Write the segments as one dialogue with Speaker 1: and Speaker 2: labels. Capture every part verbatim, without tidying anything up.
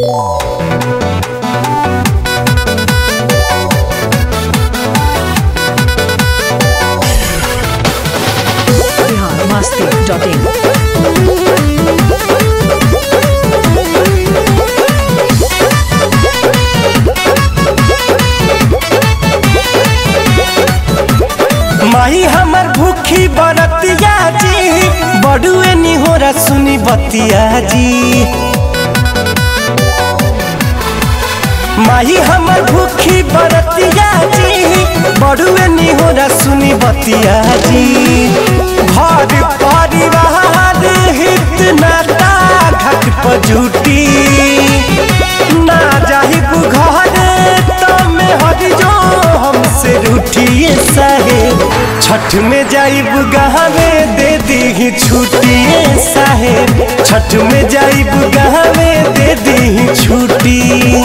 Speaker 1: Bihar Masti dot इन।
Speaker 2: माही हमर भूखी बरतिया जी, बड़ुए निहोरा सुनी बतिया जी। माही हमर भूखी बरतिया जी, बड़ुए निहोरा सुनी बतिया जी। घर परिवार हित नाता घट पजूटी, ना जाहिब घर तमे हरि जो हमसे रूठिए साहेब। छठ में जाइब गहवे दे दी छुट्टिए साहेब। छठ में जाइब गहवे दे दी छुट्टी।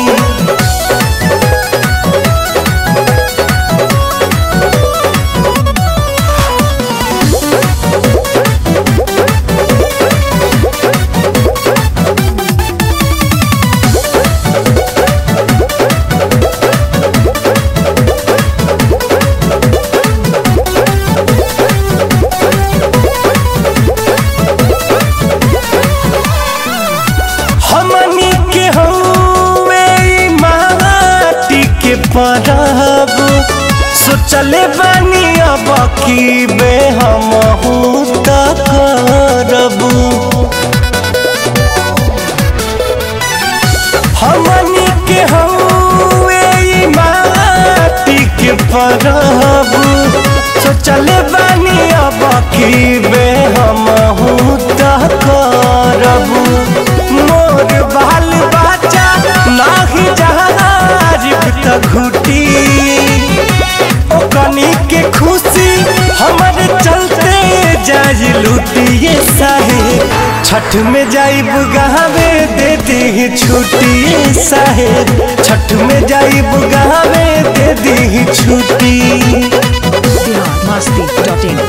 Speaker 2: परब सोचले बानी अब की बे हम करब। हमनी के हउए माटी के परब सोचले बानी अब की बे हम करब। मोर बाल बच्चा नाही जहाज घुटी ओ कनी के खुशी हमारे चलते जाई लुटिए साहेब। छठ में जाइब गहवे दे दी छुट्टिए साहेब। छठ में जाइब गहवे दे दी छुट्टी।
Speaker 1: Bihar Masti dot in.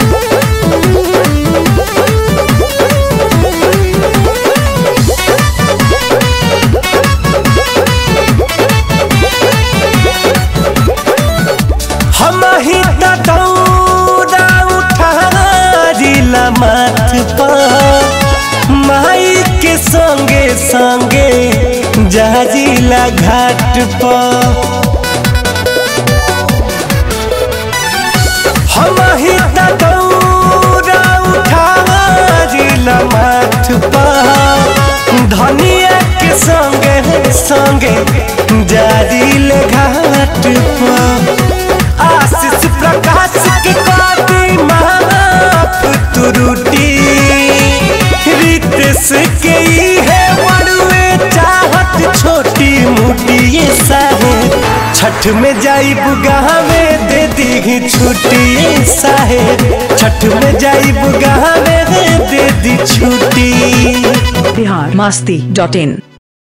Speaker 2: माथ पर माई के संगे संगे जाजिला घाट पर। हम ही दौरा उठाजिला माथ पर धनिया के संगे संगे जाजिला घाट पर। आशीष प्रकाश के काटी माफ तुरुटी रितेश के है बड़ुए चाहत छोटी मोटी साहेब। छठ में जाइब गहवे दे दी छुट्टी साहेब। छठ में जाइब गहवे दे दी छुट्टी।
Speaker 1: बिहार मस्ती डॉट इन।